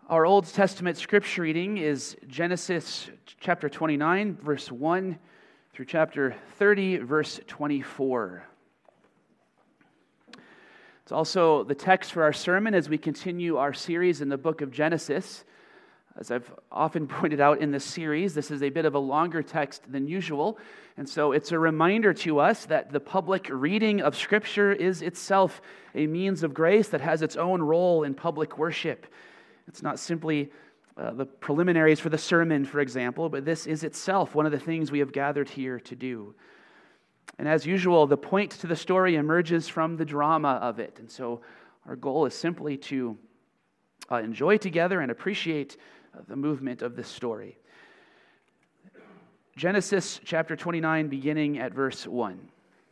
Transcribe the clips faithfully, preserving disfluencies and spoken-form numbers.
Our Old Testament scripture reading is Genesis chapter twenty-nine, verse one through chapter thirty, verse twenty-four. It's also the text for our sermon as we continue our series in the book of Genesis. As I've often pointed out in this series, this is a bit of a longer text than usual, and so it's a reminder to us that the public reading of Scripture is itself a means of grace that has its own role in public worship. It's not simply uh, the preliminaries for the sermon, for example, but this is itself one of the things we have gathered here to do. And as usual, the point to the story emerges from the drama of it, and so our goal is simply to uh, enjoy together and appreciate uh, the movement of this story. Genesis chapter twenty-nine, beginning at verse one.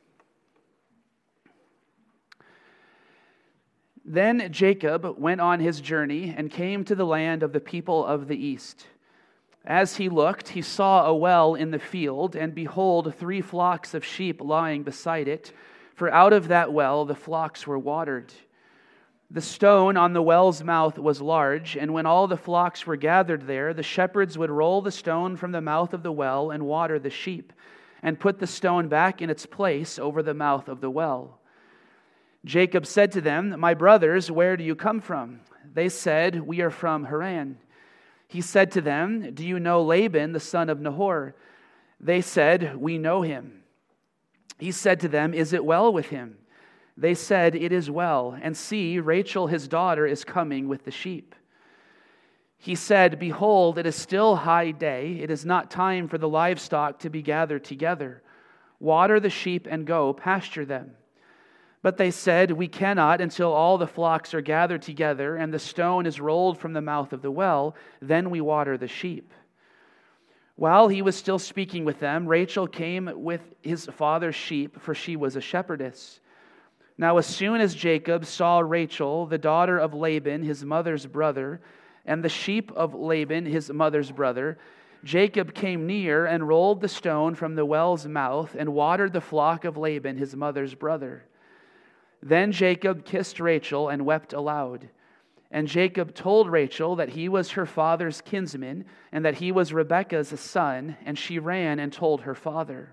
Then Jacob went on his journey and came to the land of the people of the east. As he looked, he saw a well in the field, and behold, three flocks of sheep lying beside it, for out of that well the flocks were watered. The stone on the well's mouth was large, and when all the flocks were gathered there, the shepherds would roll the stone from the mouth of the well and water the sheep, and put the stone back in its place over the mouth of the well. Jacob said to them, "My brothers, where do you come from?" They said, "We are from Haran." He said to them, "Do you know Laban, the son of Nahor?" They said, "We know him." He said to them, "Is it well with him?" They said, "It is well, and see, Rachel his daughter is coming with the sheep." He said, "Behold, it is still high day. It is not time for the livestock to be gathered together. Water the sheep and go pasture them." But they said, "We cannot until all the flocks are gathered together and the stone is rolled from the mouth of the well, then we water the sheep." While he was still speaking with them, Rachel came with his father's sheep, for she was a shepherdess. Now as soon as Jacob saw Rachel, the daughter of Laban, his mother's brother, and the sheep of Laban, his mother's brother, Jacob came near and rolled the stone from the well's mouth and watered the flock of Laban, his mother's brother. Then Jacob kissed Rachel and wept aloud. And Jacob told Rachel that he was her father's kinsman and that he was Rebekah's son, and she ran and told her father.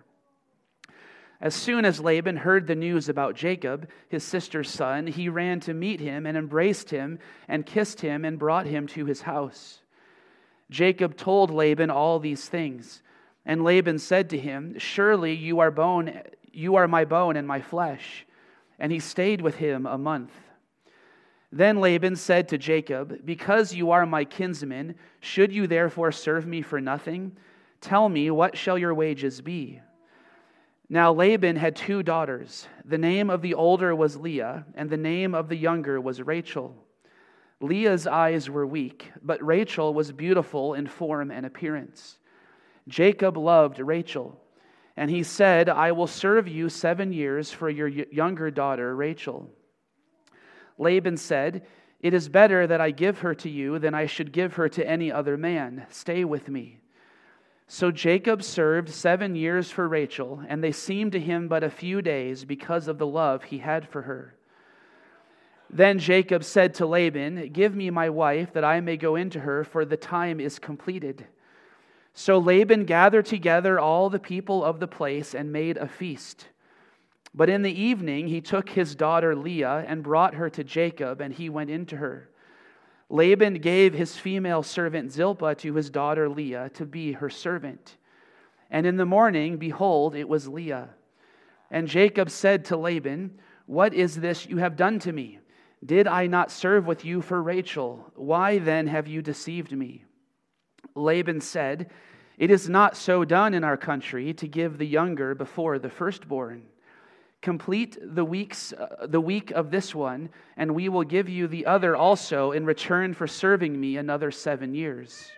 As soon as Laban heard the news about Jacob, his sister's son, he ran to meet him and embraced him and kissed him and brought him to his house. Jacob told Laban all these things, and Laban said to him, "Surely you are bone, you are my bone and my flesh." And he stayed with him a month. Then Laban said to Jacob, "Because you are my kinsman, should you therefore serve me for nothing? Tell me, what shall your wages be?" Now Laban had two daughters. The name of the older was Leah, and the name of the younger was Rachel. Leah's eyes were weak, but Rachel was beautiful in form and appearance. Jacob loved Rachel. And he said, "I will serve you seven years for your younger daughter, Rachel." Laban said, "It is better that I give her to you than I should give her to any other man. Stay with me." So Jacob served seven years for Rachel, and they seemed to him but a few days because of the love he had for her. Then Jacob said to Laban, "Give me my wife that I may go into her, for the time is completed." So Laban gathered together all the people of the place and made a feast. But in the evening he took his daughter Leah and brought her to Jacob, and he went into her. Laban gave his female servant Zilpah to his daughter Leah to be her servant. And in the morning, behold, it was Leah. And Jacob said to Laban, "What is this you have done to me? Did I not serve with you for Rachel? Why then have you deceived me?" Laban said, "It is not so done in our country to give the younger before the firstborn. Complete the weeks, uh, the week of this one, and we will give you the other also in return for serving me another seven years."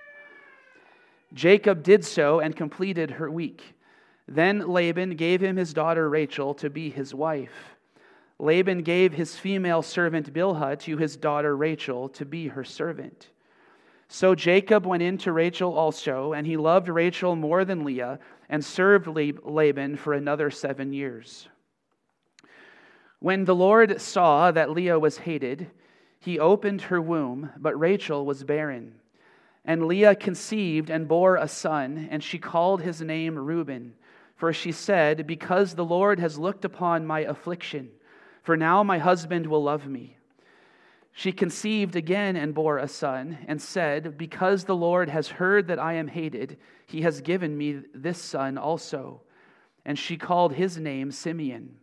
Jacob did so and completed her week. Then Laban gave him his daughter Rachel to be his wife. Laban gave his female servant Bilhah to his daughter Rachel to be her servant. So Jacob went in to Rachel also, and he loved Rachel more than Leah, and served Laban for another seven years. When the Lord saw that Leah was hated, he opened her womb, but Rachel was barren. And Leah conceived and bore a son, and she called his name Reuben. For she said, because the Lord has looked upon my affliction, for now my husband will love me. She conceived again and bore a son, and said, because the Lord has heard that I am hated, he has given me this son also. And she called his name Simeon.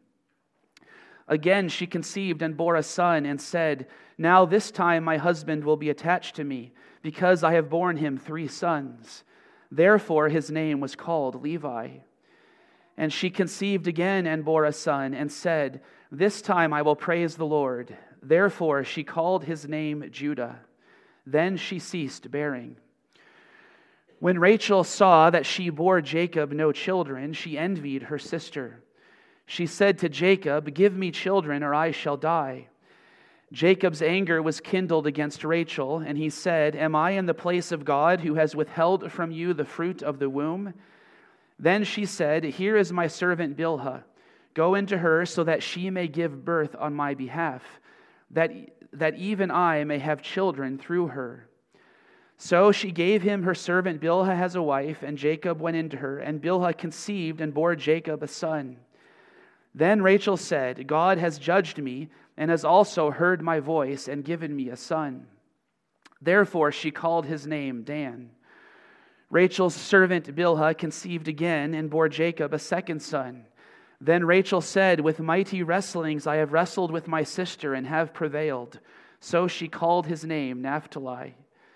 Again she conceived and bore a son, and said, now this time my husband will be attached to me, because I have borne him three sons. Therefore his name was called Levi. And she conceived again and bore a son, and said, this time I will praise the Lord. Therefore she called his name Judah. Then she ceased bearing. When Rachel saw that she bore Jacob no children, she envied her sister. She said to Jacob, give me children, or I shall die. Jacob's anger was kindled against Rachel, and he said, am I in the place of God, who has withheld from you the fruit of the womb? Then she said, here is my servant Bilhah. Go into her, so that she may give birth on my behalf, that, that even I may have children through her. So she gave him her servant Bilhah as a wife, and Jacob went into her, and Bilhah conceived and bore Jacob a son. Then Rachel said, God has judged me, and has also heard my voice, and given me a son. Therefore she called his name Dan. Rachel's servant Bilhah conceived again, and bore Jacob a second son. Then Rachel said, with mighty wrestlings I have wrestled with my sister, and have prevailed. So she called his name Naphtali.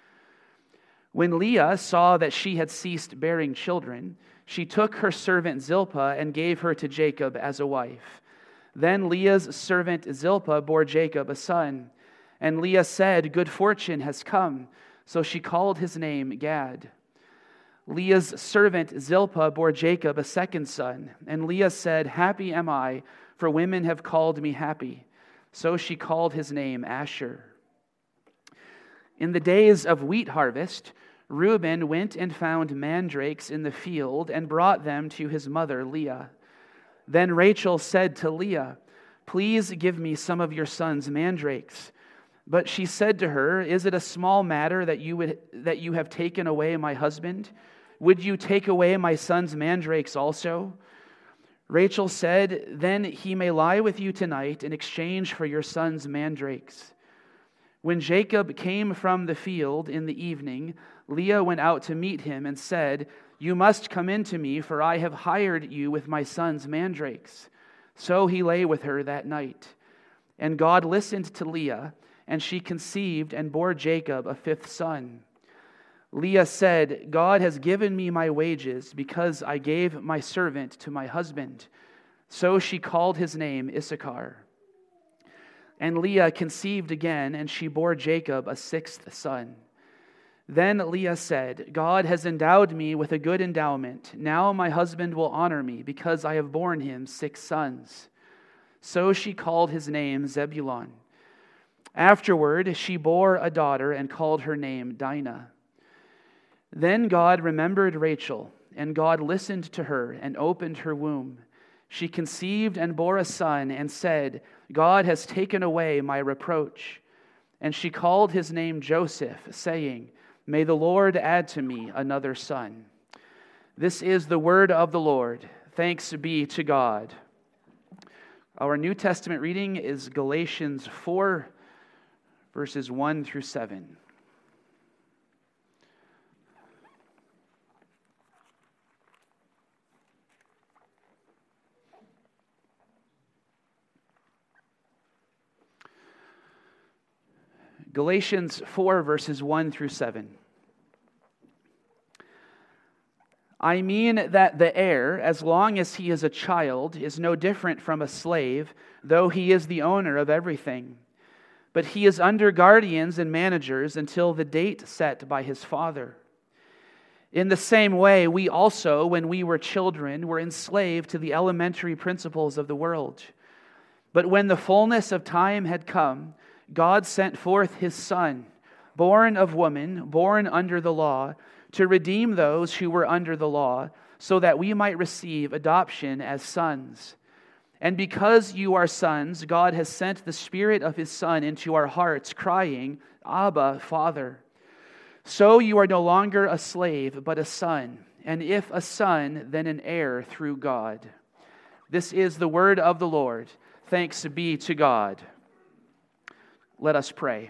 When Leah saw that she had ceased bearing children, she took her servant Zilpah and gave her to Jacob as a wife. Then Leah's servant Zilpah bore Jacob a son. And Leah said, good fortune has come. So she called his name Gad. Leah's servant Zilpah bore Jacob a second son. And Leah said, happy am I, for women have called me happy. So she called his name Asher. In the days of wheat harvest, Reuben went and found mandrakes in the field, and brought them to his mother Leah. Then Rachel said to Leah, please give me some of your son's mandrakes. But she said to her, is it a small matter that you would that you have taken away my husband? Would you take away my son's mandrakes also? Rachel said, then he may lie with you tonight in exchange for your son's mandrakes. When Jacob came from the field in the evening, Leah went out to meet him and said, you must come in to me, for I have hired you with my son's mandrakes. So he lay with her that night. And God listened to Leah, and she conceived and bore Jacob a fifth son. Leah said, God has given me my wages, because I gave my servant to my husband. So she called his name Issachar. And Leah conceived again, and she bore Jacob a sixth son. Then Leah said, God has endowed me with a good endowment. Now my husband will honor me, because I have borne him six sons. So she called his name Zebulun. Afterward she bore a daughter, and called her name Dinah. Then God remembered Rachel, and God listened to her, and opened her womb. She conceived and bore a son, and said, God has taken away my reproach. And she called his name Joseph, saying, may the Lord add to me another son. This is the word of the Lord. Thanks be to God. Our New Testament reading is Galatians four, verses one through seven. Galatians four, verses one through seven. I mean that the heir, as long as he is a child, is no different from a slave, though he is the owner of everything. But he is under guardians and managers until the date set by his father. In the same way, we also, when we were children, were enslaved to the elementary principles of the world. But when the fullness of time had come, God sent forth his Son, born of woman, born under the law, to redeem those who were under the law, so that we might receive adoption as sons. And because you are sons, God has sent the Spirit of His Son into our hearts, crying, Abba, Father. So you are no longer a slave, but a son. And if a son, then an heir through God. This is the word of the Lord. Thanks be to God. Let us pray.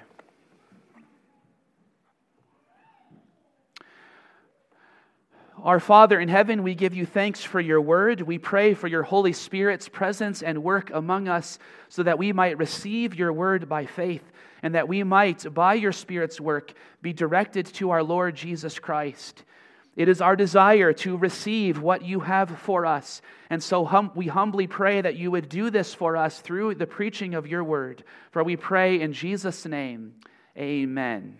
Our Father in heaven, we give you thanks for your word. We pray for your Holy Spirit's presence and work among us so that we might receive your word by faith and that we might, by your Spirit's work, be directed to our Lord Jesus Christ. It is our desire to receive what you have for us, and so hum- we humbly pray that you would do this for us through the preaching of your word. For we pray in Jesus' name, amen.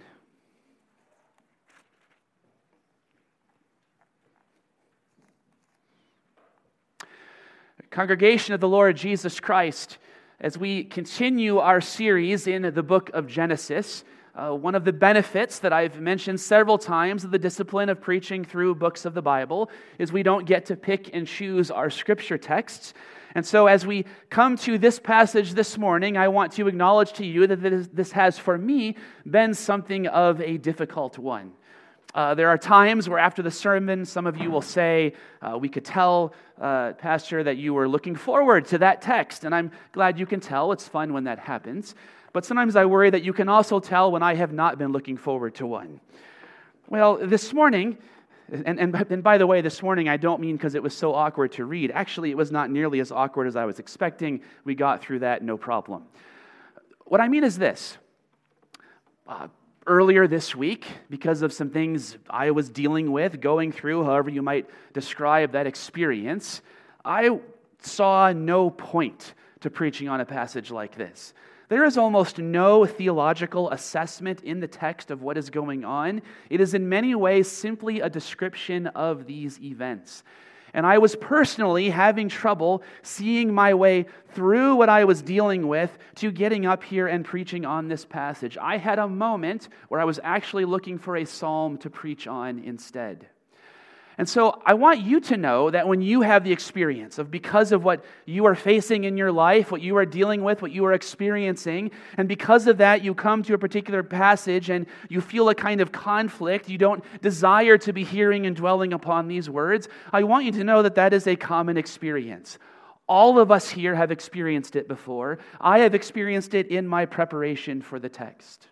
Congregation of the Lord Jesus Christ, as we continue our series in the book of Genesis, uh, one of the benefits that I've mentioned several times of the discipline of preaching through books of the Bible is we don't get to pick and choose our scripture texts. And so as we come to this passage this morning, I want to acknowledge to you that this has, for me, been something of a difficult one. Uh, there are times where after the sermon, some of you will say, uh, we could tell, uh, Pastor, that you were looking forward to that text. And I'm glad you can tell. It's fun when that happens. But sometimes I worry that you can also tell when I have not been looking forward to one. Well, this morning, and, and, and by the way, this morning I don't mean because it was so awkward to read. Actually, it was not nearly as awkward as I was expecting. We got through that, no problem. What I mean is this. Uh, Earlier this week, because of some things I was dealing with, going through, however you might describe that experience, I saw no point to preaching on a passage like this. There is almost no theological assessment in the text of what is going on. It is in many ways simply a description of these events. And I was personally having trouble seeing my way through what I was dealing with to getting up here and preaching on this passage. I had a moment where I was actually looking for a psalm to preach on instead. And so I want you to know that when you have the experience of because of what you are facing in your life, what you are dealing with, what you are experiencing, and because of that you come to a particular passage and you feel a kind of conflict, you don't desire to be hearing and dwelling upon these words, I want you to know that that is a common experience. All of us here have experienced it before. I have experienced it in my preparation for the text.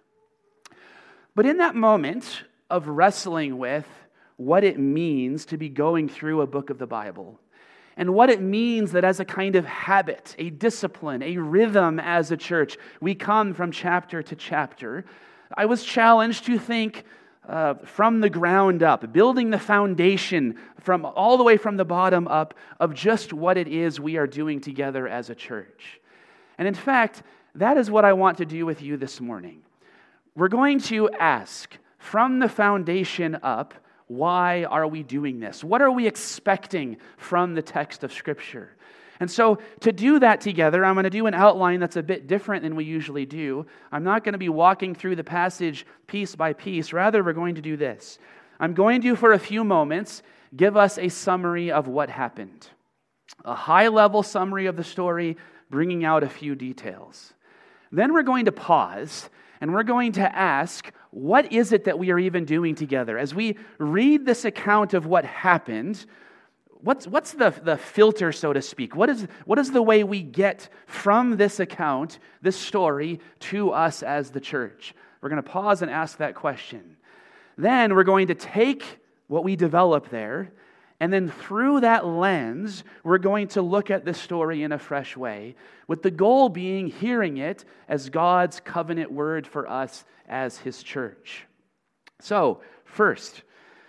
But in that moment of wrestling with what it means to be going through a book of the Bible, and what it means that as a kind of habit, a discipline, a rhythm as a church, we come from chapter to chapter, I was challenged to think uh, from the ground up, building the foundation from all the way from the bottom up of just what it is we are doing together as a church. And in fact, that is what I want to do with you this morning. We're going to ask from the foundation up, why are we doing this? What are we expecting from the text of Scripture? And so to do that together, I'm going to do an outline that's a bit different than we usually do. I'm not going to be walking through the passage piece by piece. Rather, we're going to do this. I'm going to, for a few moments, give us a summary of what happened. A high-level summary of the story, bringing out a few details. Then we're going to pause, and we're going to ask, what is it that we are even doing together? As we read this account of what happened, what's, what's the, the filter, so to speak? What is, what is the way we get from this account, this story, to us as the church? We're going to pause and ask that question. Then we're going to take what we develop there, and then through that lens, we're going to look at this story in a fresh way, with the goal being hearing it as God's covenant word for us as His church. So, first,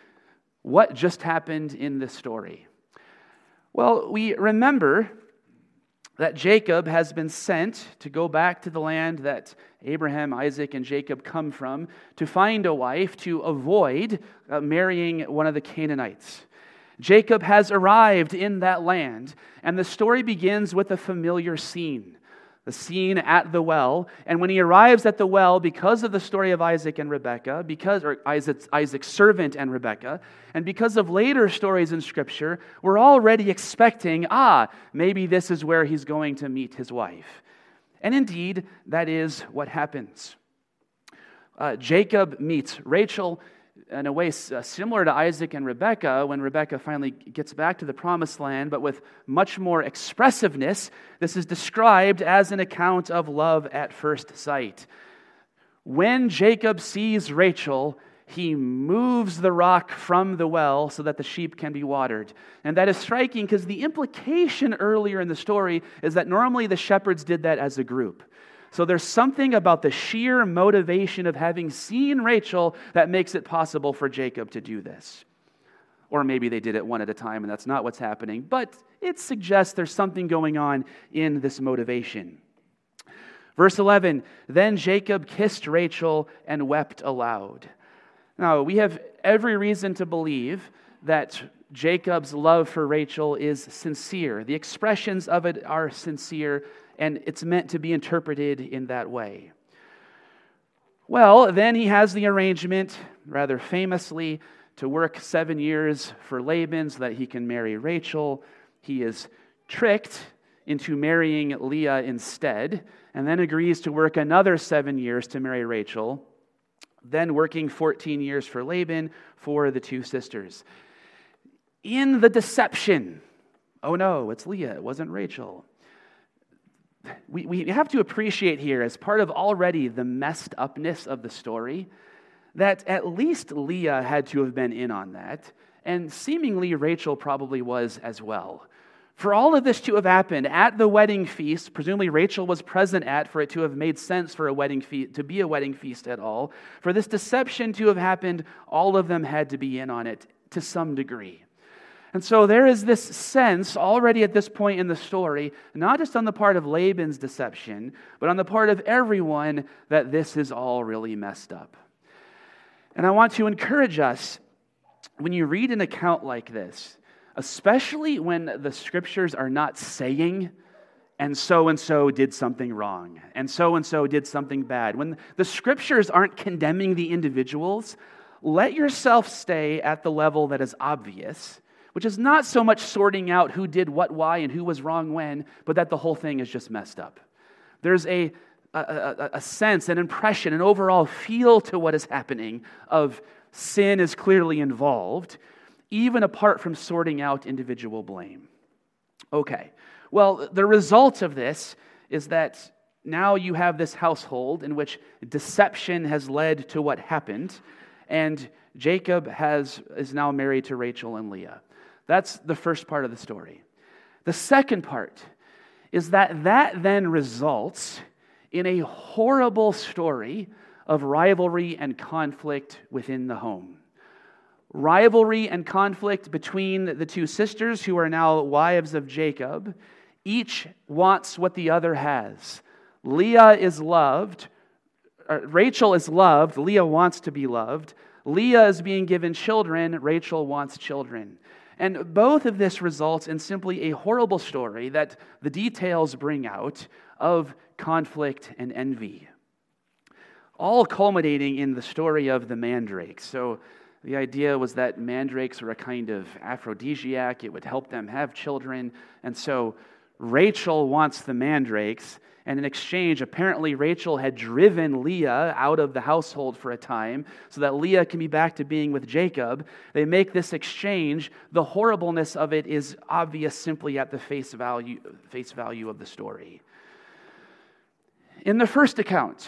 what just happened in this story? Well, we remember that Jacob has been sent to go back to the land that Abraham, Isaac, and Jacob come from to find a wife to avoid uh, marrying one of the Canaanites. Jacob has arrived in that land, and the story begins with a familiar scene. the scene at the well. And when he arrives at the well, because of the story of Isaac and Rebekah, because or Isaac's, Isaac's servant and Rebekah, and because of later stories in Scripture, we're already expecting, ah, maybe this is where he's going to meet his wife. And indeed, that is what happens. Uh, Jacob meets Rachel in a way uh, similar to Isaac and Rebekah when Rebekah finally gets back to the promised land, but with much more expressiveness. This is described as an account of love at first sight. When Jacob sees Rachel, he moves the rock from the well so that the sheep can be watered. And that is striking because the implication earlier in the story is that normally the shepherds did that as a group. So there's something about the sheer motivation of having seen Rachel that makes it possible for Jacob to do this. Or maybe they did it one at a time and that's not what's happening, but it suggests there's something going on in this motivation. Verse eleven, then Jacob kissed Rachel and wept aloud. Now, we have every reason to believe that Jacob's love for Rachel is sincere. The expressions of it are sincere, and it's meant to be interpreted in that way. Well, then he has the arrangement, rather famously, to work seven years for Laban so that he can marry Rachel. He is tricked into marrying Leah instead, and then agrees to work another seven years to marry Rachel, then working fourteen years for Laban for the two sisters. In the deception, oh no, it's Leah, it wasn't Rachel. We, we have to appreciate here, as part of already the messed upness of the story, that at least Leah had to have been in on that, and seemingly Rachel probably was as well. For all of this to have happened at the wedding feast, presumably Rachel was present at, for it to have made sense for a wedding feast, to be a wedding feast at all, for this deception to have happened, all of them had to be in on it to some degree. And so there is this sense already at this point in the story, not just on the part of Laban's deception, but on the part of everyone, that this is all really messed up. And I want to encourage us, when you read an account like this, especially when the Scriptures are not saying, and so-and-so did something wrong, and so-and-so did something bad. When the Scriptures aren't condemning the individuals, let yourself stay at the level that is obvious, which is not so much sorting out who did what, why, and who was wrong when, but that the whole thing is just messed up. There's a, a, a, a sense, an impression, an overall feel to what is happening of sin is clearly involved, even apart from sorting out individual blame. Okay, well, the result of this is that now you have this household in which deception has led to what happened, and Jacob has is now married to Rachel and Leah. That's the first part of the story. The second part is that that then results in a horrible story of rivalry and conflict within the home. Rivalry and conflict between the two sisters who are now wives of Jacob. Each wants what the other has. Leah is loved. Rachel is loved. Leah wants to be loved. Leah is being given children. Rachel wants children. And both of this results in simply a horrible story that the details bring out of conflict and envy. All culminating in the story of the mandrakes. So the idea was that mandrakes were a kind of aphrodisiac. It would help them have children. And so Rachel wants the mandrakes. And in exchange, apparently Rachel had driven Leah out of the household for a time so that Leah can be back to being with Jacob. They make this exchange. The horribleness of it is obvious simply at the face value, face value of the story. In the first account,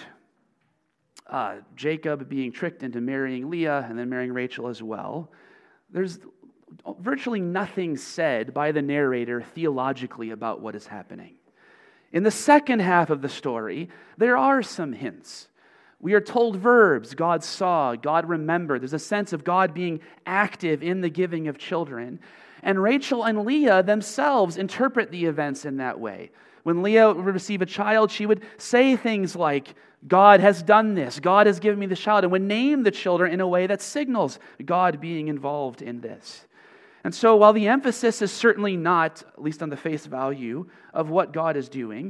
uh, Jacob being tricked into marrying Leah and then marrying Rachel as well, there's virtually nothing said by the narrator theologically about what is happening. In the second half of the story, there are some hints. We are told verbs, God saw, God remembered. There's a sense of God being active in the giving of children. And Rachel and Leah themselves interpret the events in that way. When Leah would receive a child, she would say things like, God has done this, God has given me the child, and would name the children in a way that signals God being involved in this. And so while the emphasis is certainly not, at least on the face value, of what God is doing,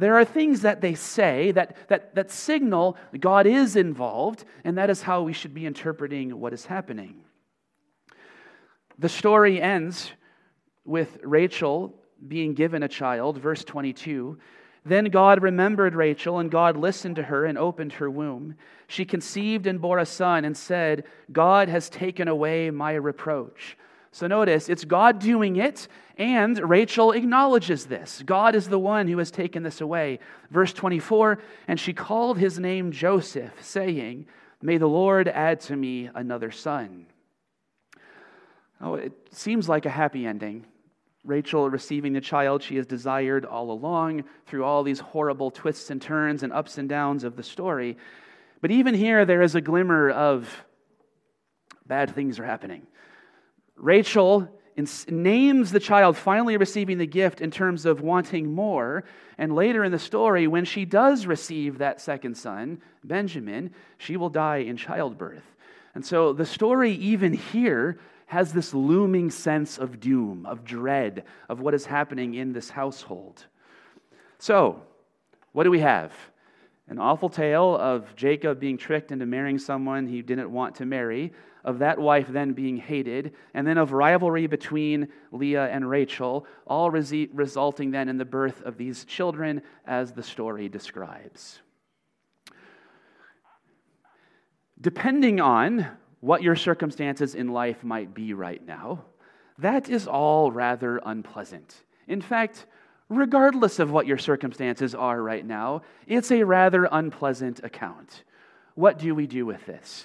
there are things that they say that, that, that signal God is involved, and that is how we should be interpreting what is happening. The story ends with Rachel being given a child, verse twenty-two. Then God remembered Rachel, and God listened to her and opened her womb. She conceived and bore a son and said, God has taken away my reproach. So notice, it's God doing it, and Rachel acknowledges this. God is the one who has taken this away. Verse twenty-four, and she called his name Joseph, saying, may the Lord add to me another son. Oh, it seems like a happy ending. Rachel receiving the child she has desired all along through all these horrible twists and turns and ups and downs of the story. But even here, there is a glimmer of bad things are happening. Rachel names the child finally receiving the gift in terms of wanting more. And later in the story, when she does receive that second son, Benjamin, she will die in childbirth. And so the story even here has this looming sense of doom, of dread, of what is happening in this household. So, what do we have? An awful tale of Jacob being tricked into marrying someone he didn't want to marry, of that wife then being hated, and then of rivalry between Leah and Rachel, all resi- resulting then in the birth of these children as the story describes. Depending on what your circumstances in life might be right now, that is all rather unpleasant. In fact, regardless of what your circumstances are right now, it's a rather unpleasant account. What do we do with this?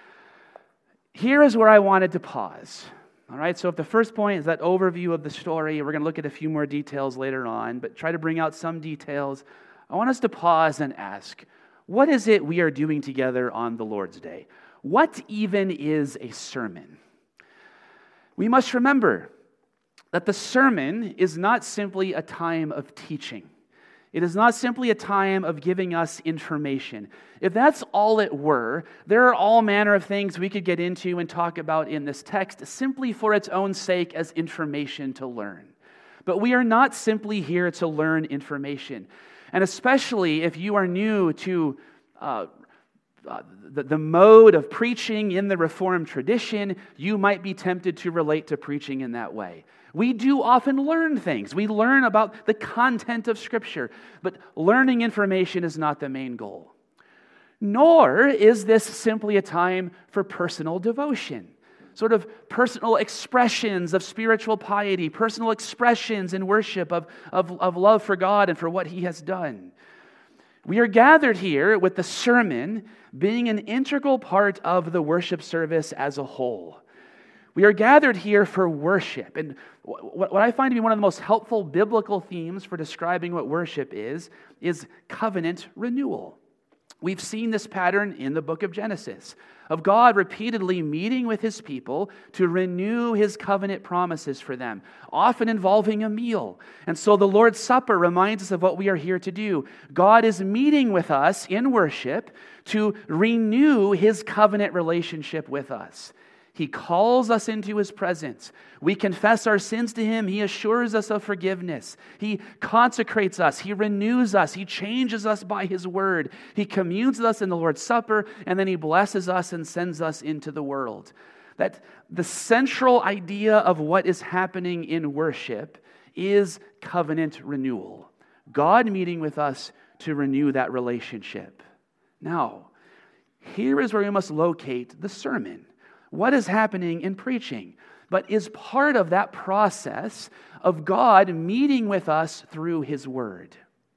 Here is where I wanted to pause. All right, so if the first point is that overview of the story, we're going to look at a few more details later on, but try to bring out some details. I want us to pause and ask, what is it we are doing together on the Lord's Day? What even is a sermon? We must remember that the sermon is not simply a time of teaching. It is not simply a time of giving us information. If that's all it were, there are all manner of things we could get into and talk about in this text simply for its own sake as information to learn. But we are not simply here to learn information. And especially if you are new to uh, Uh, the, the mode of preaching in the Reformed tradition, you might be tempted to relate to preaching in that way. We do often learn things. We learn about the content of Scripture, but learning information is not the main goal. Nor is this simply a time for personal devotion, sort of personal expressions of spiritual piety, personal expressions in worship of, of, of love for God and for what He has done. We are gathered here with the sermon being an integral part of the worship service as a whole. We are gathered here for worship. And what I find to be one of the most helpful biblical themes for describing what worship is, is covenant renewal. We've seen this pattern in the book of Genesis, of God repeatedly meeting with His people to renew His covenant promises for them, often involving a meal. And so the Lord's Supper reminds us of what we are here to do. God is meeting with us in worship to renew His covenant relationship with us. He calls us into His presence. We confess our sins to Him. He assures us of forgiveness. He consecrates us. He renews us. He changes us by His word. He communes with us in the Lord's Supper, and then He blesses us and sends us into the world. That the central idea of what is happening in worship is covenant renewal. God meeting with us to renew that relationship. Now, here is where we must locate the sermon. What is happening in preaching, but is part of that process of God meeting with us through His word.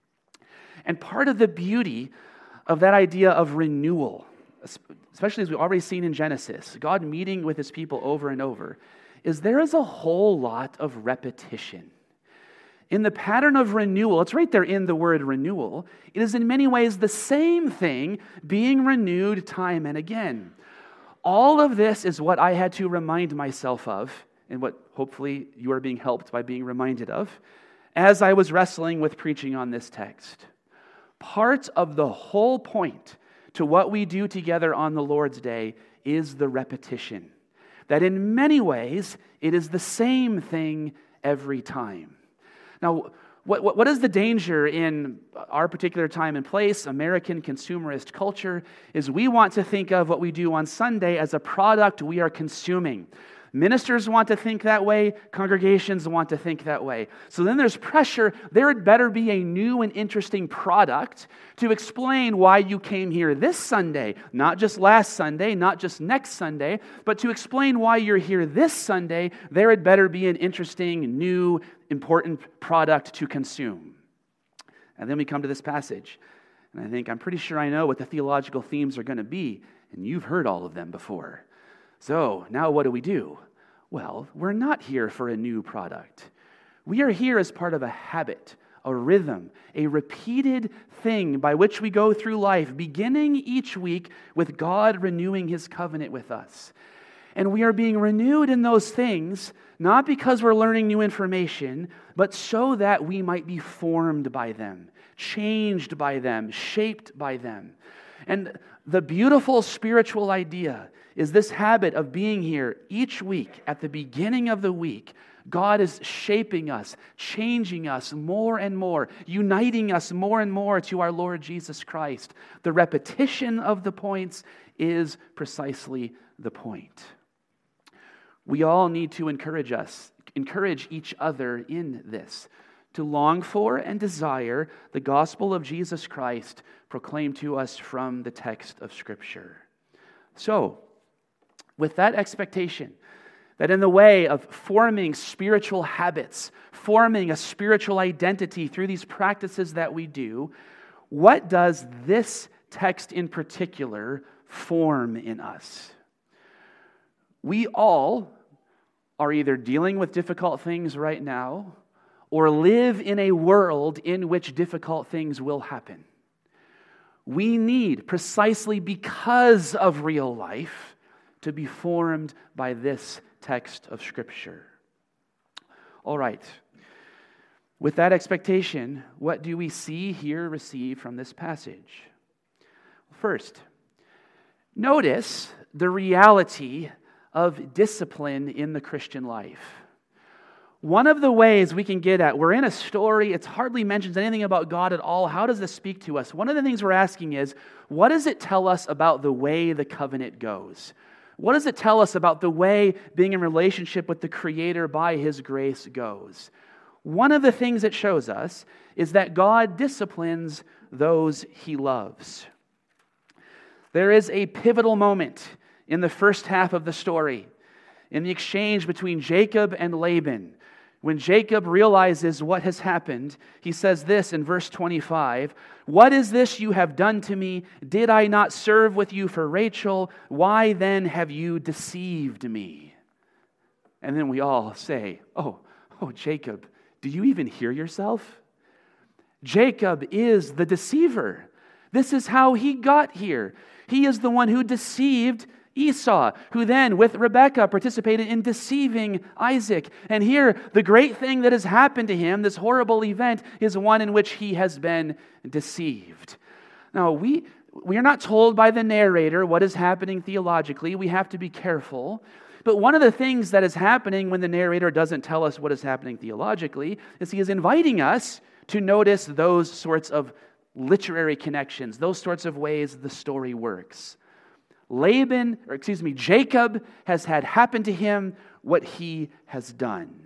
And part of the beauty of that idea of renewal, especially as we've already seen in Genesis, God meeting with His people over and over, is there is a whole lot of repetition. In the pattern of renewal, it's right there in the word renewal, it is in many ways the same thing being renewed time and again. All of this is what I had to remind myself of, and what hopefully you are being helped by being reminded of, as I was wrestling with preaching on this text. Part of the whole point to what we do together on the Lord's Day is the repetition. That in many ways, it is the same thing every time. Now, What, what, what is the danger in our particular time and place, American consumerist culture, is we want to think of what we do on Sunday as a product we are consuming. Ministers want to think that way. Congregations want to think that way. So then there's pressure. There had better be a new and interesting product to explain why you came here this Sunday, not just last Sunday, not just next Sunday, but to explain why you're here this Sunday, there had better be an interesting, new, important product to consume. And then we come to this passage. And I think, I'm pretty sure I know what the theological themes are going to be, and you've heard all of them before. So, now what do we do? Well, we're not here for a new product. We are here as part of a habit, a rhythm, a repeated thing by which we go through life, beginning each week with God renewing His covenant with us. And we are being renewed in those things, not because we're learning new information, but so that we might be formed by them, changed by them, shaped by them. And the beautiful spiritual idea is this habit of being here each week at the beginning of the week. God is shaping us, changing us more and more, uniting us more and more to our Lord Jesus Christ. The repetition of the points is precisely the point. We all need to encourage us, encourage each other in this, to long for and desire the gospel of Jesus Christ proclaimed to us from the text of Scripture. So, with that expectation, that in the way of forming spiritual habits, forming a spiritual identity through these practices that we do, what does this text in particular form in us? We all are either dealing with difficult things right now or live in a world in which difficult things will happen. We need, precisely because of real life, to be formed by this text of Scripture. All right. With that expectation, what do we see here received from this passage? First, notice the reality of discipline in the Christian life. One of the ways we can get at, we're in a story, it hardly mentions anything about God at all. How does this speak to us? One of the things we're asking is, what does it tell us about the way the covenant goes? What does it tell us about the way being in relationship with the Creator by His grace goes? One of the things it shows us is that God disciplines those He loves. There is a pivotal moment in the first half of the story, in the exchange between Jacob and Laban. When Jacob realizes what has happened, he says this in verse twenty-five, "What is this you have done to me? Did I not serve with you for Rachel? Why then have you deceived me?" And then we all say, oh, oh, Jacob, do you even hear yourself? Jacob is the deceiver. This is how he got here. He is the one who deceived Esau, who then, with Rebekah, participated in deceiving Isaac. And here, the great thing that has happened to him, this horrible event, is one in which he has been deceived. Now, we, we are not told by the narrator what is happening theologically. We have to be careful. But one of the things that is happening when the narrator doesn't tell us what is happening theologically is he is inviting us to notice those sorts of literary connections, those sorts of ways the story works. Laban, or excuse me, Jacob has had happen to him what he has done.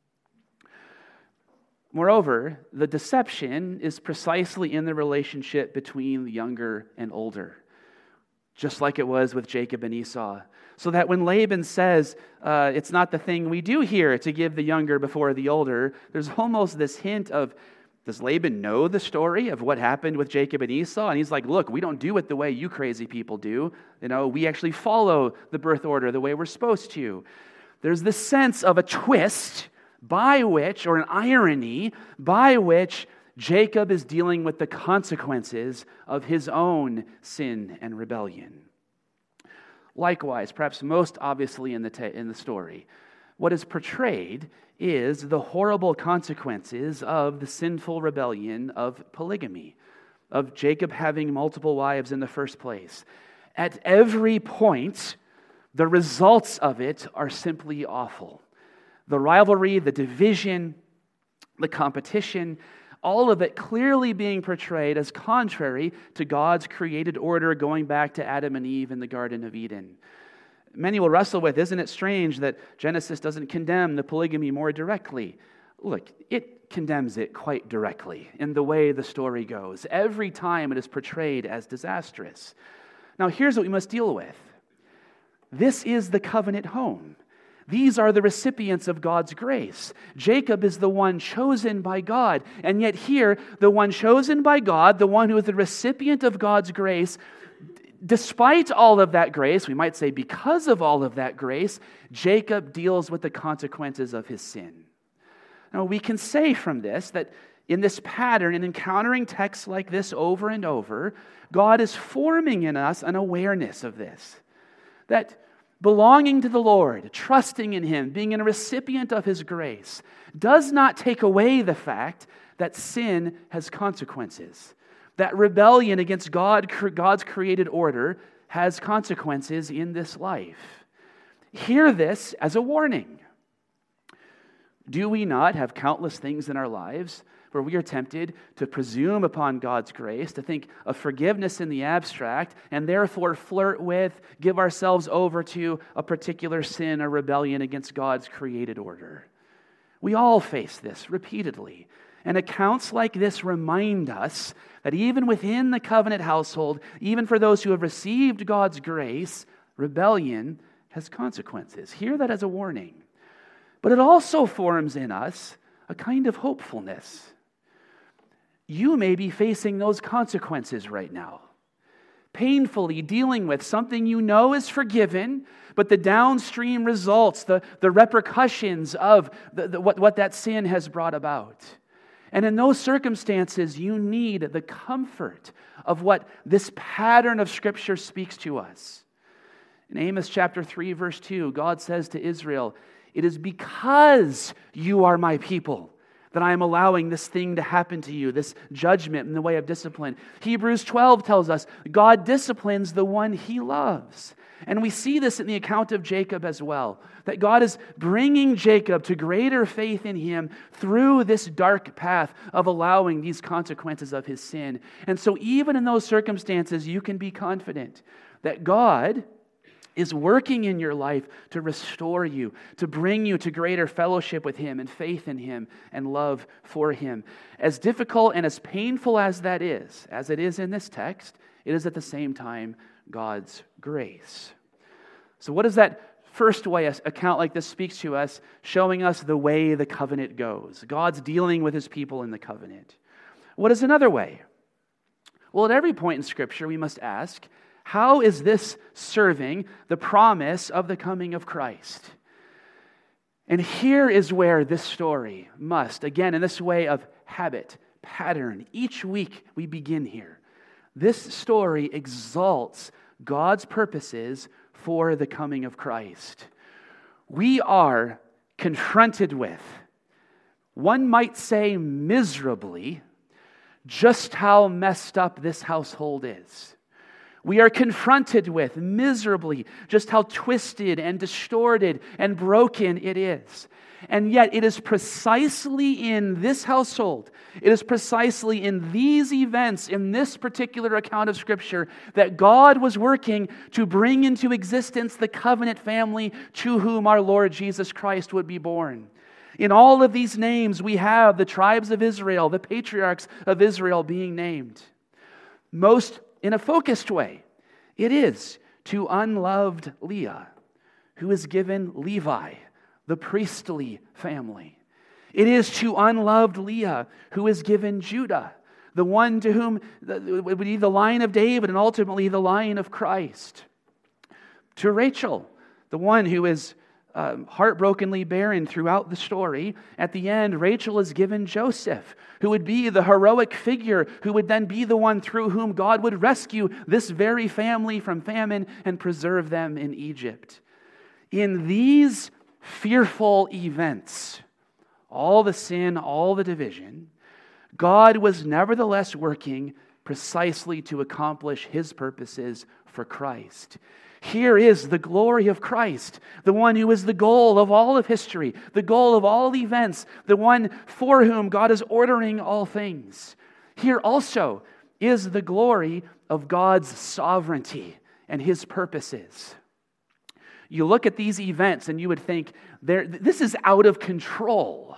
Moreover, the deception is precisely in the relationship between the younger and older, just like it was with Jacob and Esau. So that when Laban says, uh, it's not the thing we do here to give the younger before the older, there's almost this hint of, does Laban know the story of what happened with Jacob and Esau? And he's like, look, we don't do it the way you crazy people do. You know, we actually follow the birth order the way we're supposed to. There's this sense of a twist by which, or an irony, by which Jacob is dealing with the consequences of his own sin and rebellion. Likewise, perhaps most obviously in the ta- in the story, what is portrayed is the horrible consequences of the sinful rebellion of polygamy, of Jacob having multiple wives in the first place. At every point, the results of it are simply awful. The rivalry, the division, the competition, all of it clearly being portrayed as contrary to God's created order going back to Adam and Eve in the Garden of Eden. Many will wrestle with, isn't it strange that Genesis doesn't condemn the polygamy more directly? Look, it condemns it quite directly in the way the story goes. Every time it is portrayed as disastrous. Now, here's what we must deal with. This is the covenant home. These are the recipients of God's grace. Jacob is the one chosen by God. And yet here, the one chosen by God, the one who is the recipient of God's grace, despite all of that grace, we might say because of all of that grace, Jacob deals with the consequences of his sin. Now, we can say from this that in this pattern, in encountering texts like this over and over, God is forming in us an awareness of this. That belonging to the Lord, trusting in Him, being a recipient of His grace, does not take away the fact that sin has consequences. That rebellion against God, God's created order has consequences in this life. Hear this as a warning. Do we not have countless things in our lives where we are tempted to presume upon God's grace, to think of forgiveness in the abstract, and therefore flirt with, give ourselves over to a particular sin or rebellion against God's created order? We all face this repeatedly. And accounts like this remind us that even within the covenant household, even for those who have received God's grace, rebellion has consequences. Hear that as a warning. But it also forms in us a kind of hopefulness. You may be facing those consequences right now. Painfully dealing with something you know is forgiven, but the downstream results, the, the repercussions of the, the, what, what that sin has brought about. And in those circumstances, you need the comfort of what this pattern of Scripture speaks to us. In Amos chapter three, verse two, God says to Israel, "It is because you are my people that I am allowing this thing to happen to you, this judgment in the way of discipline." Hebrews twelve tells us God disciplines the one He loves. And we see this in the account of Jacob as well, that God is bringing Jacob to greater faith in Him through this dark path of allowing these consequences of his sin. And so even in those circumstances, you can be confident that God is working in your life to restore you, to bring you to greater fellowship with Him and faith in Him and love for Him. As difficult and as painful as that is, as it is in this text, it is at the same time God's grace. So what does that first way an account like this speaks to us, showing us the way the covenant goes? God's dealing with His people in the covenant. What is another way? Well, at every point in Scripture, we must ask, how is this serving the promise of the coming of Christ? And here is where this story must, again, in this way of habit, pattern, each week we begin here. This story exalts God's purposes for the coming of Christ. We are confronted with, one might say miserably, just how messed up this household is. We are confronted with miserably just how twisted and distorted and broken it is. And yet it is precisely in this household, it is precisely in these events, in this particular account of Scripture, that God was working to bring into existence the covenant family to whom our Lord Jesus Christ would be born. In all of these names, we have the tribes of Israel, the patriarchs of Israel being named. Most in a focused way, it is to unloved Leah, who is given Levi, the priestly family. It is to unloved Leah, who is given Judah, the one to whom it would be the line of David and ultimately the line of Christ. To Rachel, the one who is Um, heartbrokenly barren throughout the story. At the end, Rachel is given Joseph, who would be the heroic figure, who would then be the one through whom God would rescue this very family from famine and preserve them in Egypt. In these fearful events, all the sin, all the division, God was nevertheless working precisely to accomplish His purposes for Christ. Here is the glory of Christ, the one who is the goal of all of history, the goal of all events, the one for whom God is ordering all things. Here also is the glory of God's sovereignty and His purposes. You look at these events and you would think, this is out of control.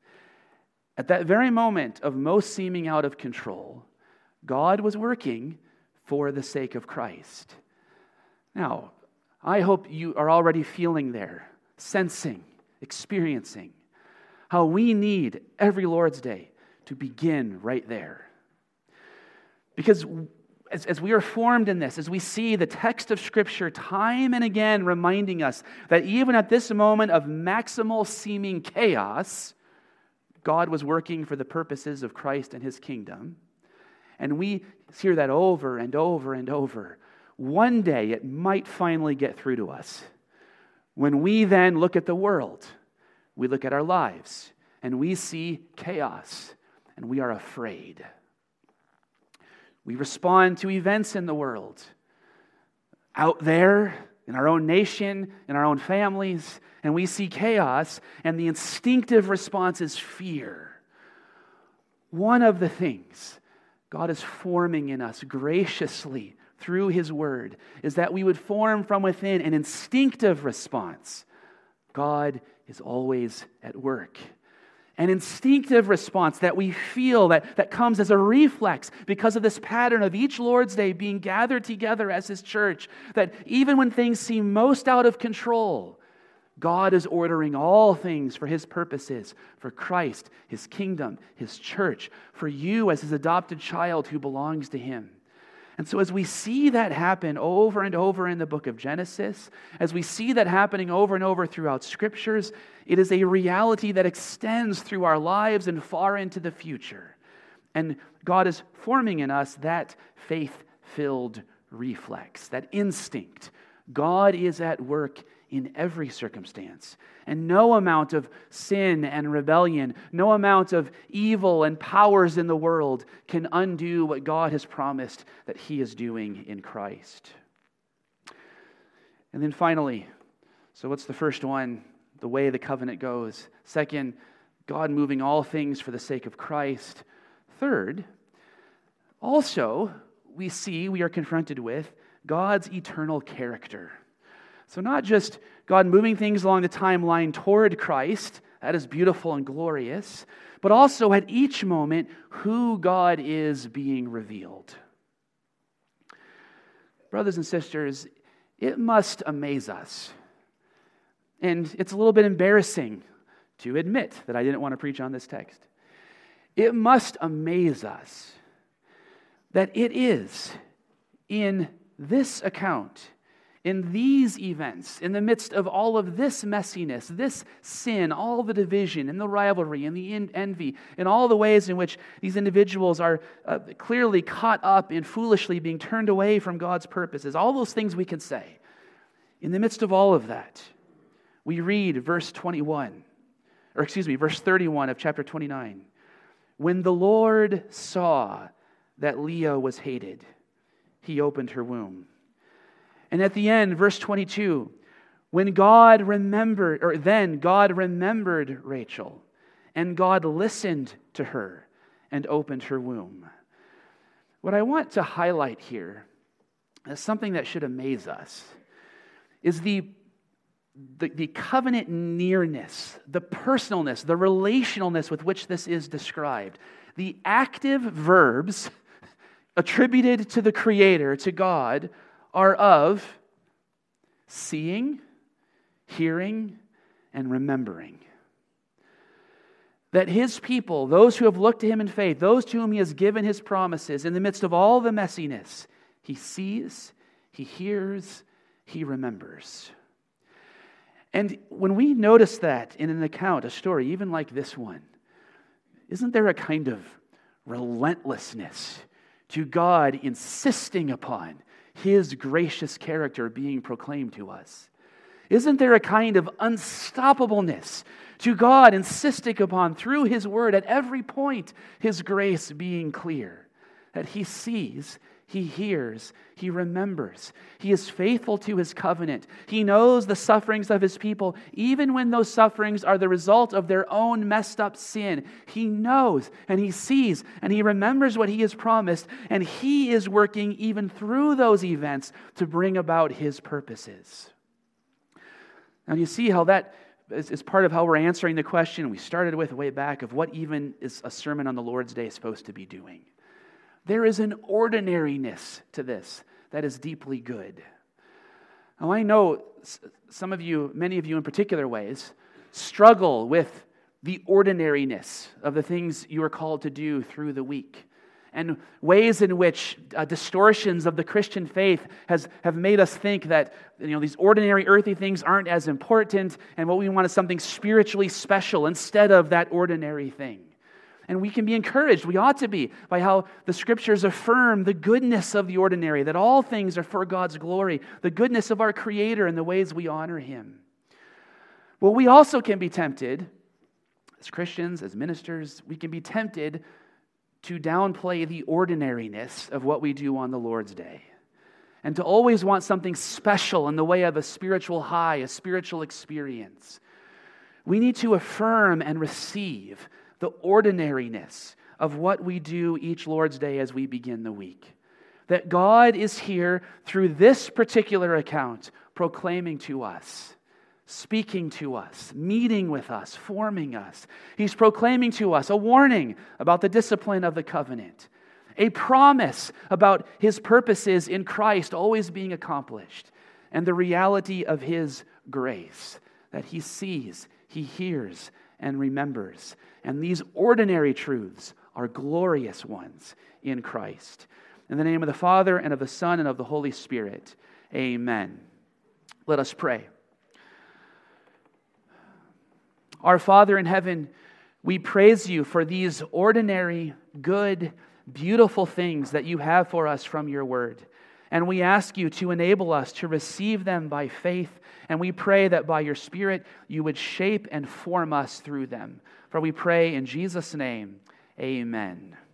At that very moment of most seeming out of control, God was working for the sake of Christ. Now, I hope you are already feeling there, sensing, experiencing how we need every Lord's Day to begin right there. Because as, as we are formed in this, as we see the text of Scripture time and again reminding us that even at this moment of maximal seeming chaos, God was working for the purposes of Christ and His kingdom. And we hear that over and over and over. One day it might finally get through to us. When we then look at the world, we look at our lives, and we see chaos, and we are afraid. We respond to events in the world, out there, in our own nation, in our own families, and we see chaos, and the instinctive response is fear. One of the things God is forming in us graciously through His Word is that we would form from within an instinctive response. God is always at work. An instinctive response that we feel that, that comes as a reflex because of this pattern of each Lord's Day being gathered together as His church, that even when things seem most out of control, God is ordering all things for His purposes, for Christ, His kingdom, His church, for you as His adopted child who belongs to Him. And so as we see that happen over and over in the book of Genesis, as we see that happening over and over throughout Scriptures, it is a reality that extends through our lives and far into the future. And God is forming in us that faith-filled reflex, that instinct. God is at work in every circumstance. And no amount of sin and rebellion, no amount of evil and powers in the world can undo what God has promised that He is doing in Christ. And then finally, so what's the first one? The way the covenant goes. Second, God moving all things for the sake of Christ. Third, also we see, we are confronted with God's eternal character. So not just God moving things along the timeline toward Christ, that is beautiful and glorious, but also at each moment who God is being revealed. Brothers and sisters, it must amaze us. And it's a little bit embarrassing to admit that I didn't want to preach on this text. It must amaze us that it is in this account, in these events, in the midst of all of this messiness, this sin, all the division and the rivalry and the envy, and all the ways in which these individuals are uh, clearly caught up in foolishly being turned away from God's purposes, all those things we can say. In the midst of all of that, we read verse twenty-one, or excuse me, verse thirty-one of chapter twenty-nine. When the Lord saw that Leah was hated, He opened her womb. And at the end, verse twenty-two, when God remembered, or then God remembered Rachel, and God listened to her and opened her womb. What I want to highlight here as something that should amaze us is the, the, the covenant nearness, the personalness, the relationalness with which this is described. The active verbs attributed to the Creator, to God, are of seeing, hearing, and remembering. That His people, those who have looked to Him in faith, those to whom He has given His promises, in the midst of all the messiness, He sees, He hears, He remembers. And when we notice that in an account, a story, even like this one, isn't there a kind of relentlessness to God insisting upon His gracious character being proclaimed to us? Isn't there a kind of unstoppableness to God insisting upon through His Word at every point His grace being clear? That He sees, He hears. He remembers. He is faithful to his covenant. He knows the sufferings of his people, even when those sufferings are the result of their own messed up sin. He knows and he sees and he remembers what he has promised, and he is working even through those events to bring about his purposes. Now you see how that is, is part of how we're answering the question we started with way back of what even is a sermon on the Lord's Day supposed to be doing. There is an ordinariness to this that is deeply good. Now, I know some of you, many of you in particular ways, struggle with the ordinariness of the things you are called to do through the week, and ways in which uh, distortions of the Christian faith has have made us think that, you know, these ordinary earthly things aren't as important, and what we want is something spiritually special instead of that ordinary thing. And we can be encouraged, we ought to be, by how the Scriptures affirm the goodness of the ordinary, that all things are for God's glory, the goodness of our Creator and the ways we honor Him. Well, we also can be tempted, as Christians, as ministers, we can be tempted to downplay the ordinariness of what we do on the Lord's Day, and to always want something special in the way of a spiritual high, a spiritual experience. We need to affirm and receive the ordinariness of what we do each Lord's Day as we begin the week. That God is here through this particular account, proclaiming to us, speaking to us, meeting with us, forming us. He's proclaiming to us a warning about the discipline of the covenant, a promise about His purposes in Christ always being accomplished, and the reality of His grace, that He sees, He hears, and remembers. And these ordinary truths are glorious ones in Christ. In the name of the Father, and of the Son, and of the Holy Spirit, amen. Let us pray. Our Father in heaven, we praise You for these ordinary, good, beautiful things that You have for us from Your word. And we ask You to enable us to receive them by faith, and we pray that by Your Spirit You would shape and form us through them. For we pray in Jesus' name, amen.